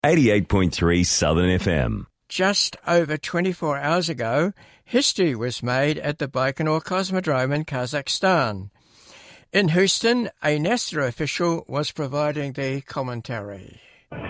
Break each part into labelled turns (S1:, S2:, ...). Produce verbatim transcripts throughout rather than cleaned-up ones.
S1: eighty-eight point three Southern F M.
S2: Just over twenty-four hours ago, history was made at the Baikonur Cosmodrome in Kazakhstan. In Houston, a NASA official was providing the commentary.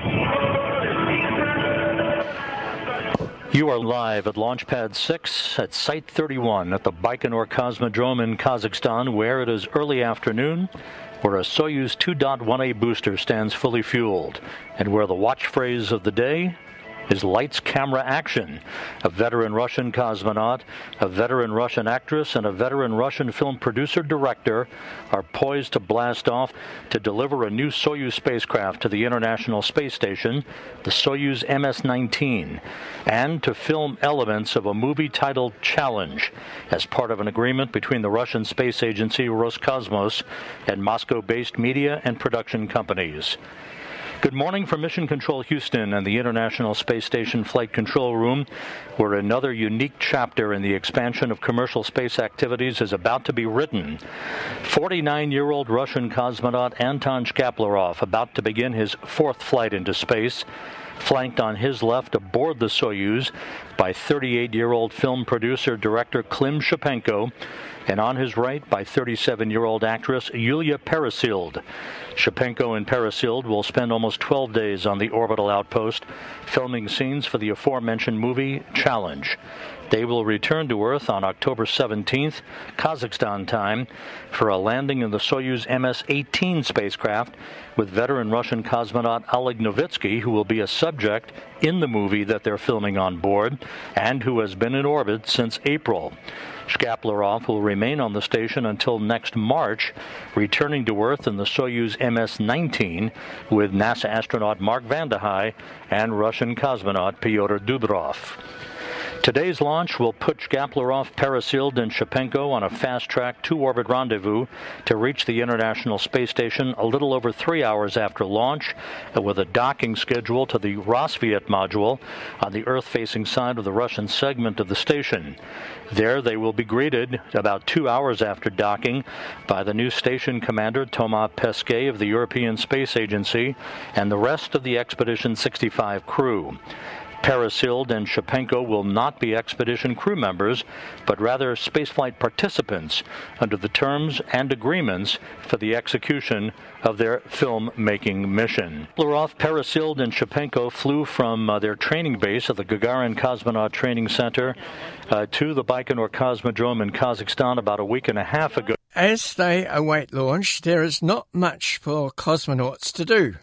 S3: You are live at Launch Pad six at Site thirty-one at the Baikonur Cosmodrome in Kazakhstan, where it is early afternoon, where a Soyuz two point one A booster stands fully fueled, and where the watch phrase of the day is lights, camera, action. A veteran Russian cosmonaut, a veteran Russian actress, and a veteran Russian film producer-director are poised to blast off to deliver a new Soyuz spacecraft to the International Space Station, the Soyuz M S nineteen, and to film elements of a movie titled Challenge as part of an agreement between the Russian space agency Roscosmos and Moscow-based media and production companies. Good morning from Mission Control Houston and the International Space Station Flight Control Room, where another unique chapter in the expansion of commercial space activities is about to be written. forty-nine-year-old Russian cosmonaut Anton Shkaplerov about to begin his fourth flight into space, flanked on his left aboard the Soyuz by thirty-eight-year-old film producer-director Klim Shipenko, and on his right by thirty-seven-year-old actress Yulia Peresild. Shipenko and Peresild will spend almost twelve days on the orbital outpost, filming scenes for the aforementioned movie Challenge. They will return to Earth on October seventeenth, Kazakhstan time, for a landing in the Soyuz M S eighteen spacecraft with veteran Russian cosmonaut Oleg Novitsky, who will be a subject in the movie that they're filming on board, and who has been in orbit since April. Shkaplerov will remain on the station until next March, returning to Earth in the Soyuz M S nineteen with NASA astronaut Mark Vande Hei and Russian cosmonaut Pyotr Dubrov. Today's launch will put Shkaplerov, Peresild, and Shipenko on a fast-track two-orbit rendezvous to reach the International Space Station a little over three hours after launch, with a docking schedule to the Rassvet module on the Earth-facing side of the Russian segment of the station. There they will be greeted about two hours after docking by the new station commander Thomas Pesquet of the European Space Agency and the rest of the Expedition sixty-five crew. Peresild and Shipenko will not be expedition crew members, but rather spaceflight participants under the terms and agreements for the execution of their film-making mission. Shkaplerov, Peresild, and Shipenko flew from uh, their training base at the Gagarin Cosmonaut Training Center uh, to the Baikonur Cosmodrome in Kazakhstan about a week and a half ago.
S2: As they await launch, there is not much for cosmonauts to do.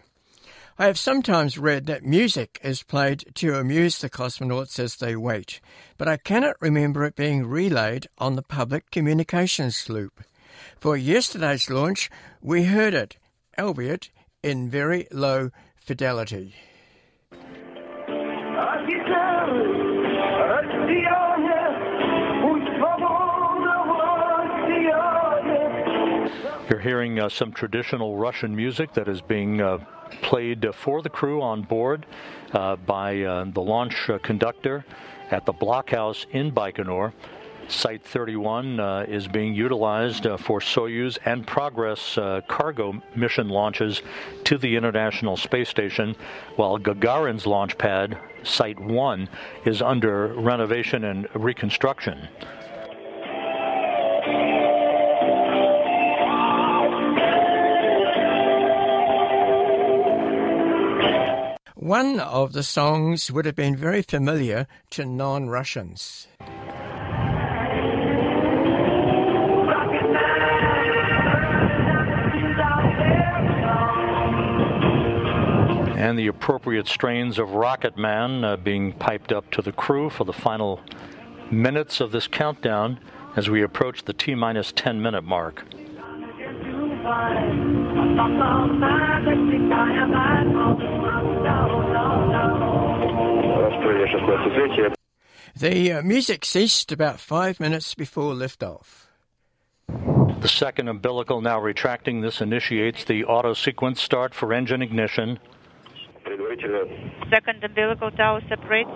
S2: I have sometimes read that music is played to amuse the cosmonauts as they wait, but I cannot remember it being relayed on the public communications loop. For yesterday's launch, we heard it, albeit in very low fidelity.
S3: You're hearing uh, some traditional Russian music that is being uh, played uh, for the crew on board uh, by uh, the launch uh, conductor at the blockhouse in Baikonur. Site thirty-one uh, is being utilized uh, for Soyuz and Progress uh, cargo mission launches to the International Space Station, while Gagarin's launch pad, Site one, is under renovation and reconstruction.
S2: One of the songs would have been very familiar to non-Russians.
S3: And the appropriate strains of Rocket Man uh, being piped up to the crew for the final minutes of this countdown as we approach the T-minus ten minute mark.
S2: The uh, music ceased about five minutes before liftoff.
S3: The second umbilical now retracting. This initiates the auto sequence start for engine ignition.
S4: Second umbilical tower separates.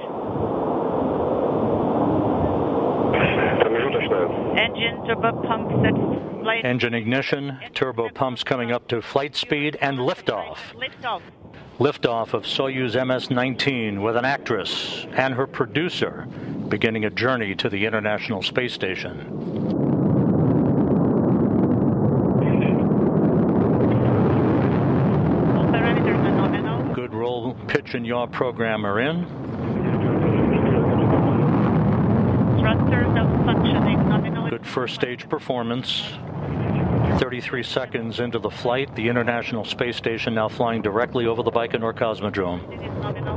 S4: Engine turbo pump set flight.
S3: Engine ignition, turbo pumps coming up to flight speed, and liftoff.
S4: Liftoff.
S3: Liftoff of Soyuz M S nineteen with an actress and her producer beginning a journey to the International Space Station.
S4: All parameters are nominal.
S3: Good roll, pitch, and yaw program are in.
S4: Thrusters are functioning nominal.
S3: Good first stage performance. thirty-three seconds into the flight, the International Space Station now flying directly over the Baikonur Cosmodrome.
S4: This is nominal.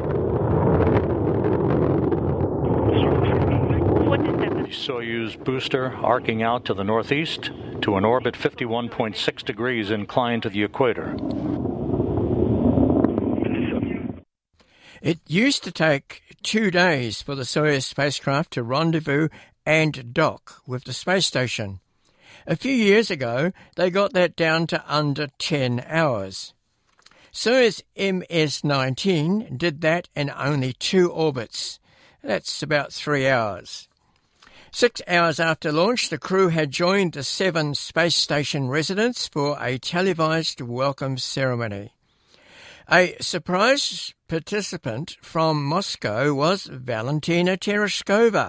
S4: forty-seven.
S3: The Soyuz booster arcing out to the northeast to an orbit fifty-one point six degrees inclined to the equator.
S2: It used to take two days for the Soyuz spacecraft to rendezvous and dock with the space station. A few years ago, they got that down to under ten hours. Soyuz M S nineteen did that in only two orbits. That's about three hours. Six hours after launch, the crew had joined the seven space station residents for a televised welcome ceremony. A surprise participant from Moscow was Valentina Tereshkova.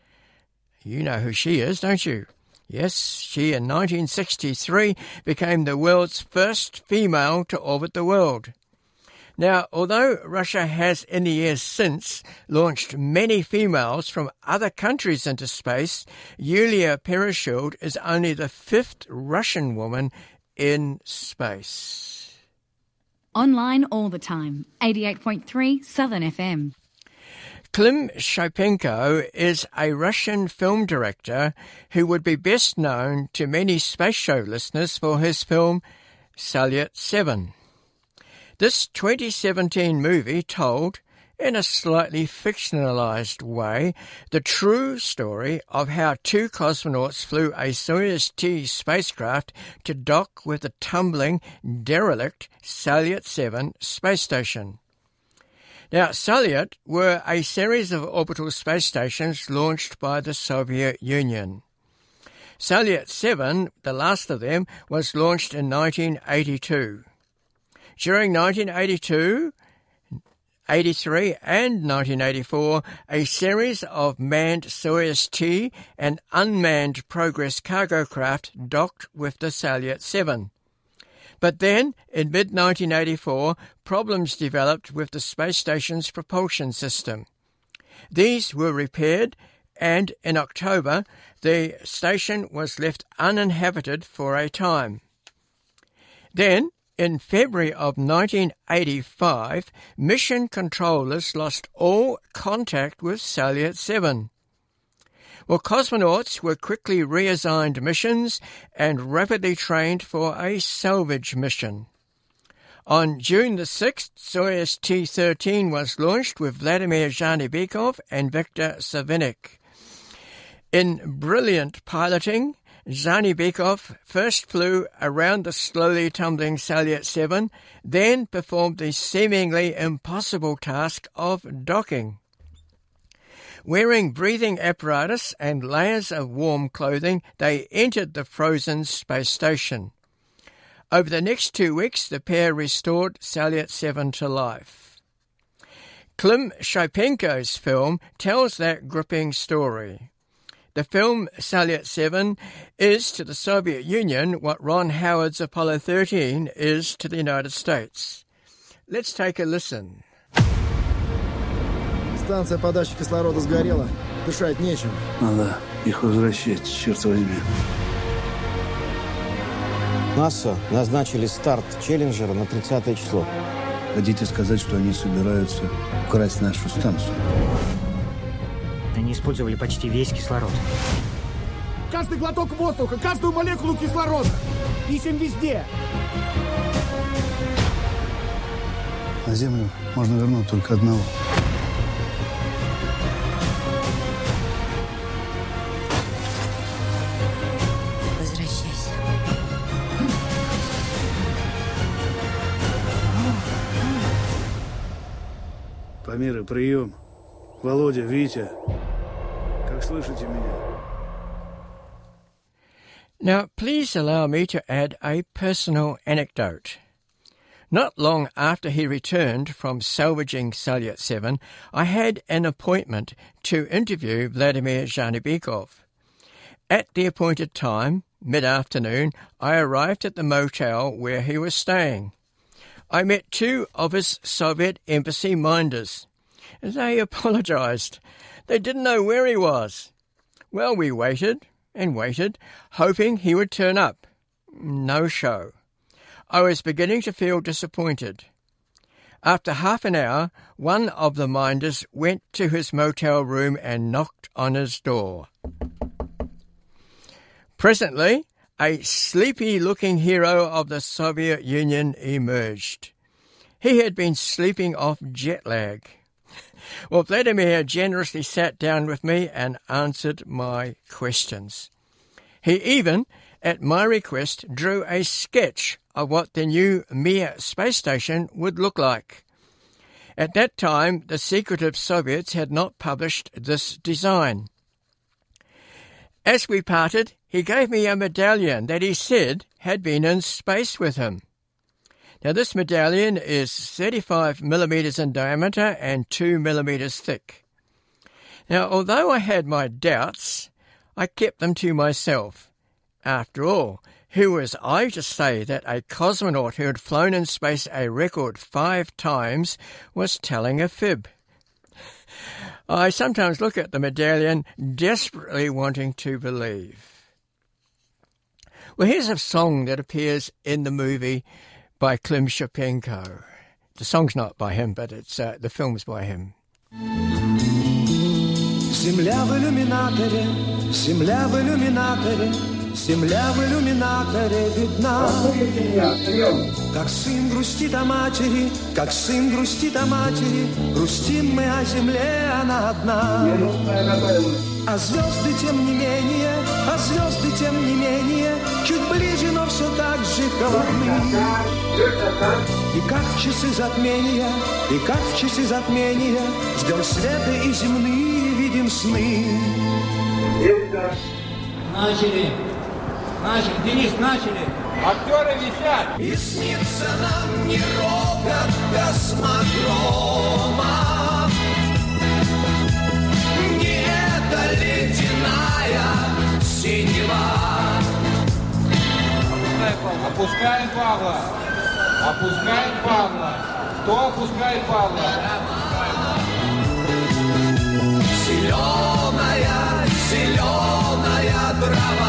S2: You know who she is, don't you? Yes, she in nineteen sixty-three became the world's first female to orbit the world. Now, although Russia has in the years since launched many females from other countries into space, Yulia Pereshchild is only the fifth Russian woman in space.
S5: Online all the time, eighty-eight point three Southern F M.
S2: Klim Shipenko is a Russian film director who would be best known to many space show listeners for his film Salyut seven. This twenty seventeen movie told, in a slightly fictionalized way, the true story of how two cosmonauts flew a Soyuz T spacecraft to dock with the tumbling, derelict Salyut seven space station. Now, Salyut were a series of orbital space stations launched by the Soviet Union. Salyut seven, the last of them, was launched in nineteen eighty-two. During nineteen eighty-two, eighty-three and nineteen eighty-four, a series of manned Soyuz T and unmanned Progress cargo craft docked with the Salyut seven. But then, in mid nineteen eighty-four, problems developed with the space station's propulsion system. These were repaired, and in October, the station was left uninhabited for a time. Then, in February of nineteen eighty-five, mission controllers lost all contact with Salyut seven. Well, cosmonauts were quickly reassigned missions and rapidly trained for a salvage mission. On June the sixth, Soyuz T thirteen was launched with Vladimir Zhanybekov and Viktor Savinik. In brilliant piloting, Zhanybekov first flew around the slowly tumbling Salyut seven, then performed the seemingly impossible task of docking. Wearing breathing apparatus and layers of warm clothing, they entered the frozen space station. Over the next two weeks, the pair restored Salyut seven to life. Klim Shipenko's film tells that gripping story. The film Salyut seven is to the Soviet Union what Ron Howard's Apollo thirteen is to the United States. Let's take a listen.
S6: Станция подачи кислорода сгорела. Дышать нечем.
S7: Надо их возвращать, черт возьми.
S8: НАСА назначили старт Челленджера на тридцатое число.
S7: Хотите сказать, что они собираются украсть нашу станцию?
S9: Они использовали почти весь кислород.
S6: Каждый глоток воздуха, каждую молекулу кислорода. Ищем везде.
S7: На Землю можно вернуть только одного.
S5: Возвращайся.
S7: Памиры, прием. Володя, Витя, как слышите меня?
S2: Now, please allow me to add a personal anecdote. Not long after he returned from salvaging Salyut seven, I had an appointment to interview Vladimir Zhanybekov. At the appointed time, mid-afternoon, I arrived at the motel where he was staying. I met two of his Soviet embassy minders. They apologized. They didn't know where he was. Well, we waited and waited, hoping he would turn up. No show. I was beginning to feel disappointed. After half an hour, one of the minders went to his motel room and knocked on his door. Presently, a sleepy-looking hero of the Soviet Union emerged. He had been sleeping off jet lag. Well, Vladimir generously sat down with me and answered my questions. He even, at my request, drew a sketch of what the new Mir space station would look like. At that time, the secretive Soviets had not published this design. As we parted, he gave me a medallion that he said had been in space with him. Now, this medallion is thirty-five millimetres in diameter and two millimetres thick. Now, although I had my doubts, I kept them to myself. After all, who was I to say that a cosmonaut who had flown in space a record five times was telling a fib? I sometimes look at the medallion, desperately wanting to believe. Well, here's a song that appears in the movie by Klim Shipenko. The song's not by him, but it's uh, the film's by him.
S10: Земля в иллюминаторе, земля в иллюминаторе, земля в иллюминаторе видна. Как сын грустит о матери, как сын грустит о матери, грустим мы о земле, она одна. А звезды тем не менее, а звезды тем не менее, чуть ближе, но все так же холодны. И как в часы затмения, и как в часы затмения, ждем света и земные видим сны.
S11: Начали, начали, Денис, начали.
S6: Актеры висят.
S10: И снится нам не рокот космодрома, не эта ледяная синева.
S6: Опускаем Павла. Опускаем Павла. Кто опускает Павла?
S10: Зеленая, зеленая трава.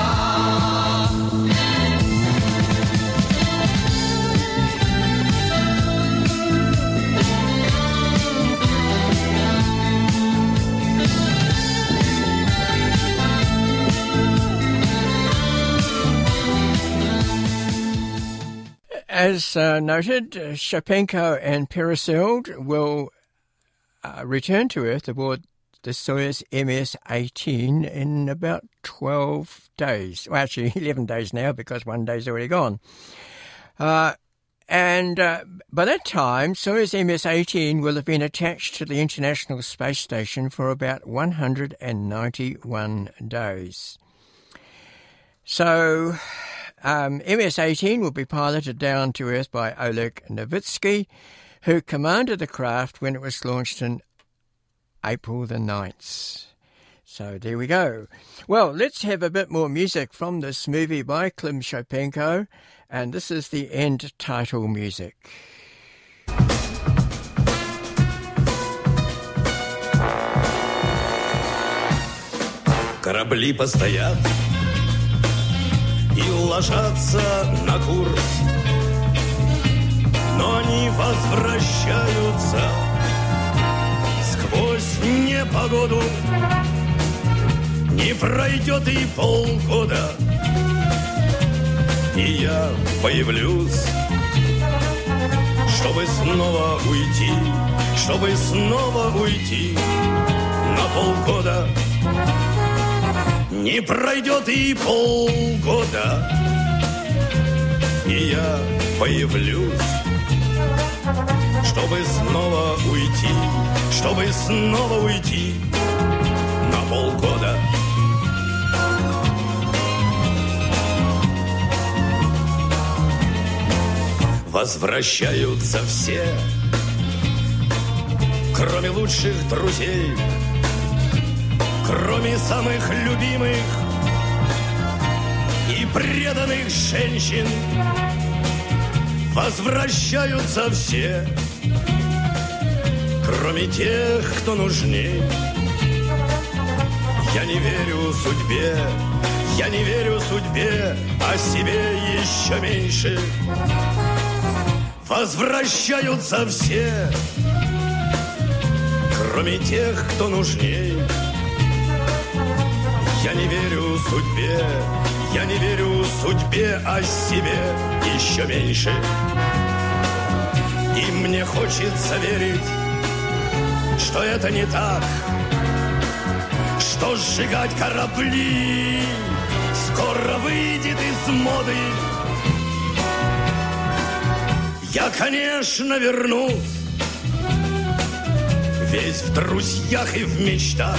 S2: As uh, noted, uh, Shipenko and Pereseld will uh, return to Earth aboard the Soyuz M S eighteen in about twelve days. Well, actually, eleven days now because one day's already gone. Uh, and uh, by that time, Soyuz M S eighteen will have been attached to the International Space Station for about one hundred ninety-one days. So Um, M S eighteen will be piloted down to Earth by Oleg Novitsky, who commanded the craft when it was launched in April the ninth. So there we go. Well, let's have a bit more music from this movie by Klim Shipenko, and this is the end title music.
S12: Корабли постоят и ложатся на курс, но они возвращаются сквозь непогоду. Не пройдет и полгода, и я появлюсь, чтобы снова уйти, чтобы снова уйти на полгода. Не пройдет и полгода, и я появлюсь, чтобы снова уйти, чтобы снова уйти на полгода. возвращаются все, кроме лучших друзей, кроме самых любимых и преданных женщин. Возвращаются все, кроме тех, кто нужней. Я не верю судьбе, я не верю судьбе, а себе еще меньше. Возвращаются все, кроме тех, кто нужней. Я не верю судьбе, я не верю судьбе, а себе еще меньше. И мне хочется верить, что это не так, что сжигать корабли скоро выйдет из моды. Я, конечно, вернусь, весь в друзьях и в мечтах.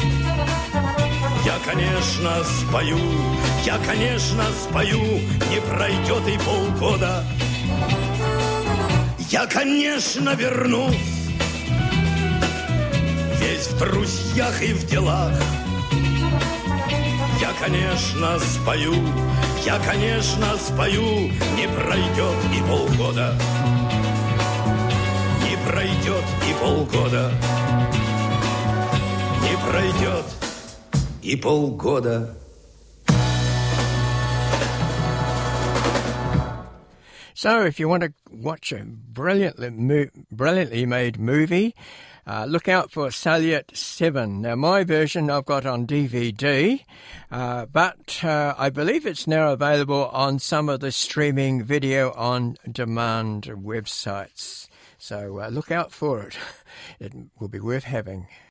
S12: Я, конечно, спою, я, конечно, спою, не пройдет и полгода. Я, конечно, вернусь, весь в друзьях и в делах. Я, конечно, спою, я, конечно, спою, не пройдет и полгода. Не пройдет и полгода. Не пройдет и полгода.
S2: So, if you want to watch a brilliantly, mo- brilliantly made movie, uh, look out for Salyut seven. Now, my version I've got on D V D, uh, but uh, I believe it's now available on some of the streaming video on demand websites. So, uh, look out for it. It will be worth having.